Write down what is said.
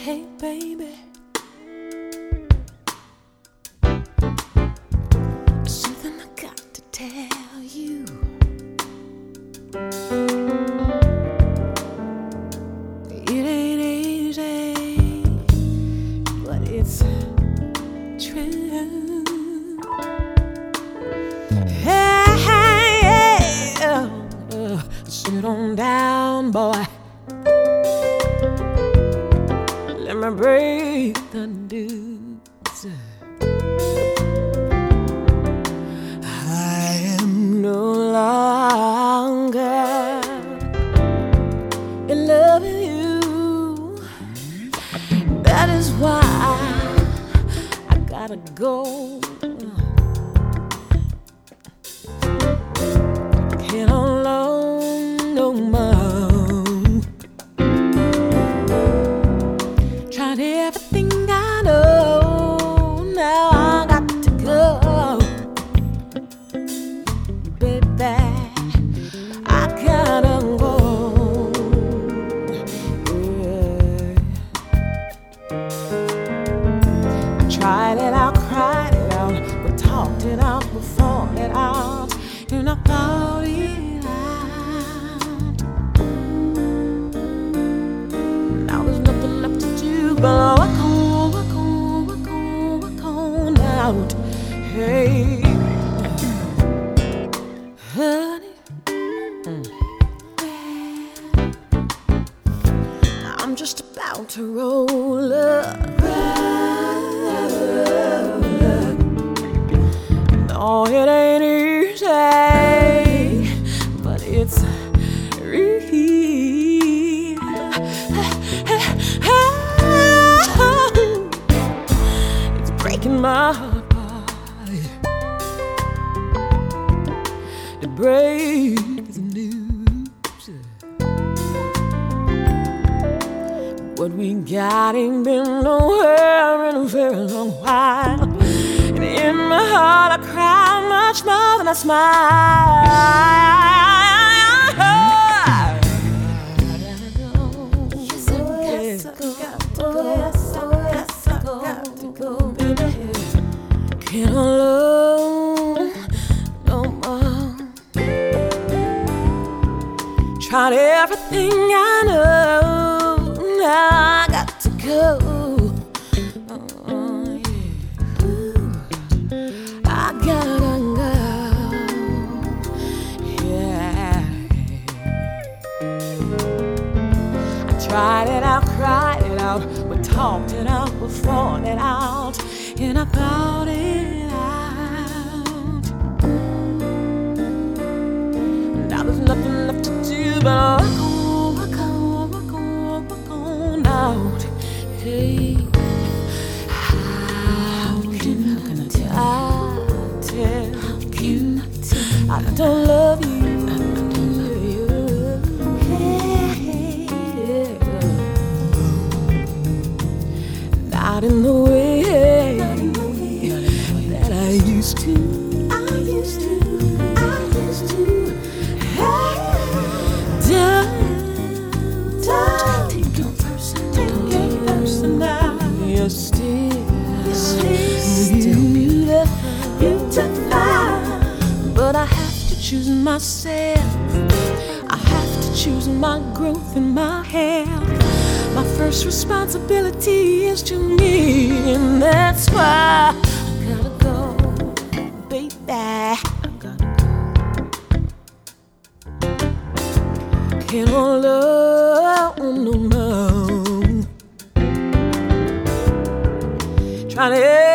Hey, baby, something I got to tell you. It ain't easy, but it's true. Hey, sit on down, boy. Let me break the news. I am no longer in love with you. That is why I gotta go. Can't alone no more. Tried everything I know. Now I got to go, baby. I gotta go. Yeah. Tried it out, cried it out, we talked it out, we fought it out, and I thought it out. Now there's nothing left to do but walk on, walk on, walk on, walk on out. Hey, honey, I'm just about to roll up. No, it ain't easy, but it's real. It's breaking my heart, boy. It breaks the news. What we got ain't been nowhere in a very long while. And in my heart I cry much more than I smile. Yes, I got to go, baby. Can't alone no more. Tried everything I know. Now I got to go. Oh, yeah. Ooh, I gotta go. Yeah. I tried it out, cried it out, we talked it out, we fought it out, and I thought it out. Now there's nothing left to do but walk on, walk on, walk on, walk on out. Hey, how can I tell you I don't love you? Not in the way that I used to. Don't take it personal. You're still beautiful. But I have to choose myself. I have to choose my growth and my health. My first responsibility is to me, and that's why I gotta go, baby. I gotta go. Can't hold on no more. Trying to